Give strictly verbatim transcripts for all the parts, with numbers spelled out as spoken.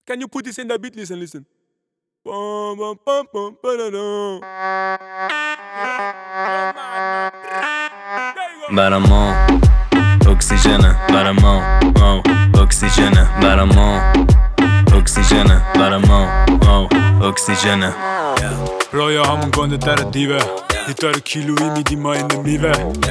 Can you put this in the beat? Listen, listen. Bum, bum, bum, bum, ba-da-dum. برامون اکسیژنه برامون او اکسیژنه برامون اکسیژنه برامون او اکسیژنه رویا همون گنده در دیوه گیتار کیلویی میدی ما این میوه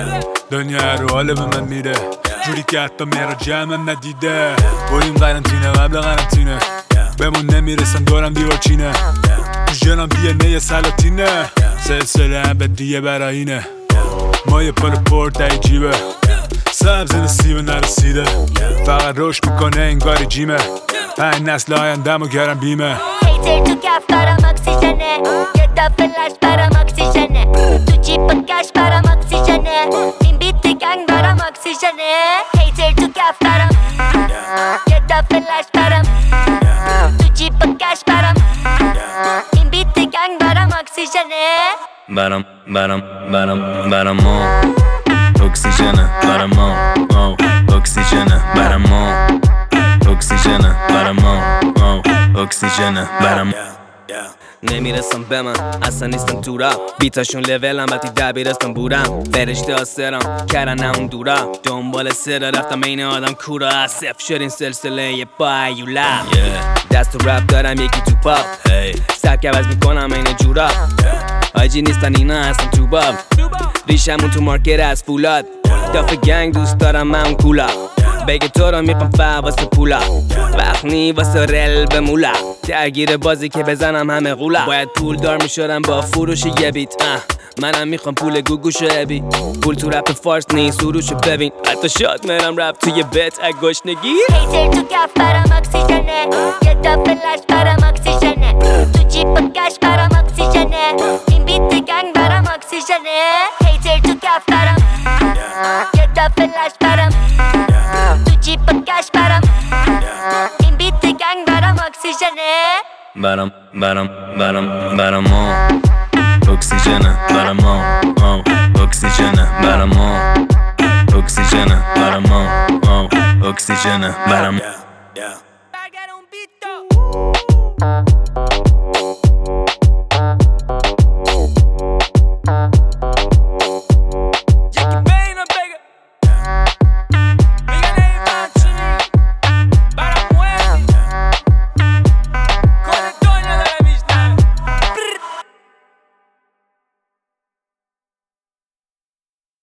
دنیا رو حاله به من میره جوری که حتی میرا جمعم ندیده بریم قرنطینه قبل قرنطینه بمون نمیرسن دورم دیوارچینه تو ژنم دی ان ای سلاطینه سلسله ابدیه براینه ما یه پل پر در جیبه سبز نصیبه نرسیده فقط رشد میکنه انگاری جیمه پنج نسل آیندم و گرم بیمه هیتر تو کف برام اکسیژنه یه تا فلش برام اکسیژنه تو جیب کش برام اکسیژنه این بیت گنگ برام اکسیژنه هیتر تو کف برام یه تا فلش برام تو جیب کش برام این بیت گنگ برام اکسیژنه برام برام برام برامون اکسیژنه برامون او اکسیژنه برامون اکسیژنه برامون او اکسیژنه برام نمیرسم به من اصلا نیستم دورم بیتاشون لولم وقتی دبیرستان بودم فرشته آسرم کردن اون دورم دنبال سر رفتم این آدم کورا صف شد این سلسله یه بایولا دست تو رپ دارم یکی تو پاپ سبک عوض میکنم این جورا آجی نیستن اینا هستم تو باب ریشمون تو مارکت از فولاد داف گنگ دوست دارم من اون کولا بگه تو رو میخوام فا واسه پولا وقت نی واسه رل به مولا درگیر بازی که بزنم همه غولا باید پول دار میشدم با فروش یه بیت منم میخوام پول گوگوشو ابی پول تو رپ فارس نی سروشو ببین حتی شاد منم رپ توی بت اگشنگی هیتر تو کف برام اکسیژنه یه تا فلش برام اکسیژنه تو جیب کش برام اکسیژنه این بیت گنگ برام اکسیژنه هیتر تو کف برام یه تا فلش برام تو جیب کش برام این بیت گنگ برام اکسیژنه برام برام برام برامون اکسیژنه برامون او اکسیژنه برامون اکسیژنه برامون او اکسیژنه برامون Pagaron Vito.